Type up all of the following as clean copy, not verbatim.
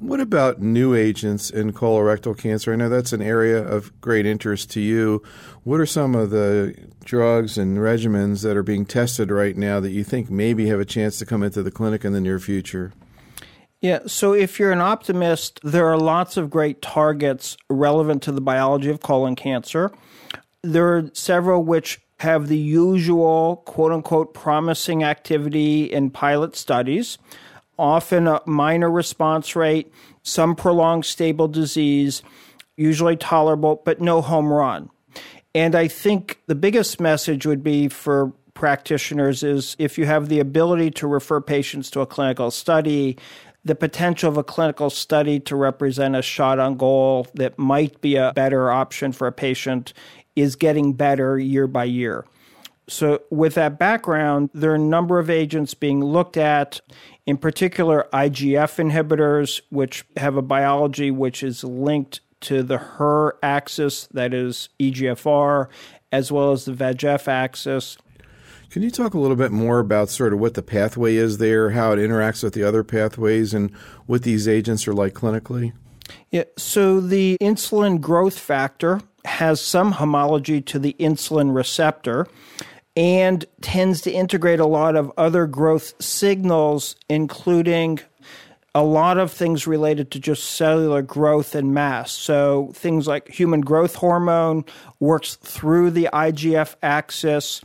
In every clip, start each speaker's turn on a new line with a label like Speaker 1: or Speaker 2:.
Speaker 1: What about new agents in colorectal cancer? I know that's an area of great interest to you. What are some of the drugs and regimens that are being tested right now that you think maybe have a chance to come into the clinic in the near future?
Speaker 2: Yeah, so if you're an optimist, there are lots of great targets relevant to the biology of colon cancer. There are several which have the usual quote-unquote promising activity in pilot studies, often a minor response rate, some prolonged stable disease, usually tolerable, but no home run. And I think the biggest message would be for practitioners is if you have the ability to refer patients to a clinical study, the potential of a clinical study to represent a shot on goal that might be a better option for a patient is getting better year by year. So with that background, there are a number of agents being looked at, in particular IGF inhibitors, which have a biology which is linked to the HER axis, that is EGFR, as well as the VEGF axis.
Speaker 1: Can you talk a little bit more about sort of what the pathway is there, how it interacts with the other pathways, and what these agents are like clinically?
Speaker 2: Yeah, so the insulin growth factor has some homology to the insulin receptor and tends to integrate a lot of other growth signals, including a lot of things related to just cellular growth and mass. So things like human growth hormone works through the IGF axis.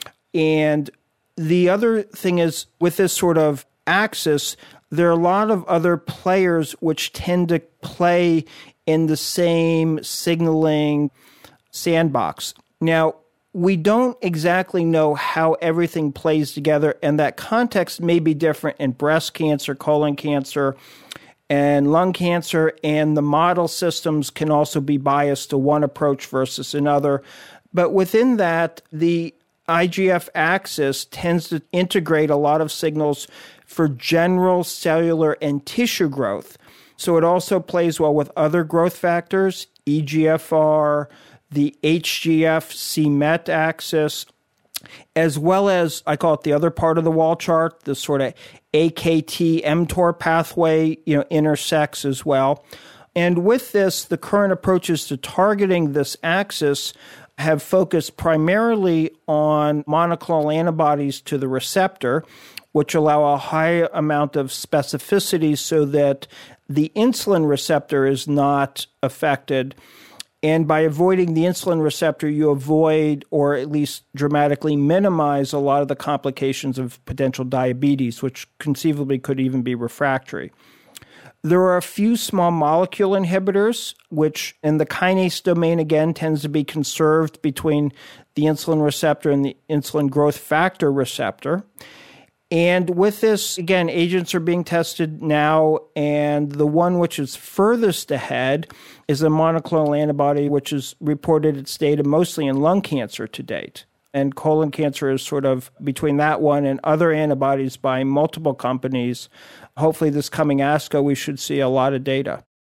Speaker 2: And the other thing is, with this sort of axis, there are a lot of other players which tend to play in the same signaling sandbox. Now, we don't exactly know how everything plays together, and that context may be different in breast cancer, colon cancer, and lung cancer, and the model systems can also be biased to one approach versus another. But within that, the IGF axis tends to integrate a lot of signals for general cellular and tissue growth. So it also plays well with other growth factors, EGFR, the HGF-c-MET axis, as well as, I call it the other part of the wall chart, the sort of AKT-mTOR pathway, intersects as well. And with this, the current approaches to targeting this axis have focused primarily on monoclonal antibodies to the receptor, which allow a high amount of specificity so that the insulin receptor is not affected. And by avoiding the insulin receptor, you avoid or at least dramatically minimize a lot of the complications of potential diabetes, which conceivably could even be refractory. There are a few small molecule inhibitors, which in the kinase domain, again, tends to be conserved between the insulin receptor and the insulin growth factor receptor. And with this, again, agents are being tested now, and the one which is furthest ahead is a monoclonal antibody, which is reported its data mostly in lung cancer to date. And colon cancer is sort of between that one and other antibodies by multiple companies. Hopefully this coming ASCO, we should see a lot of data.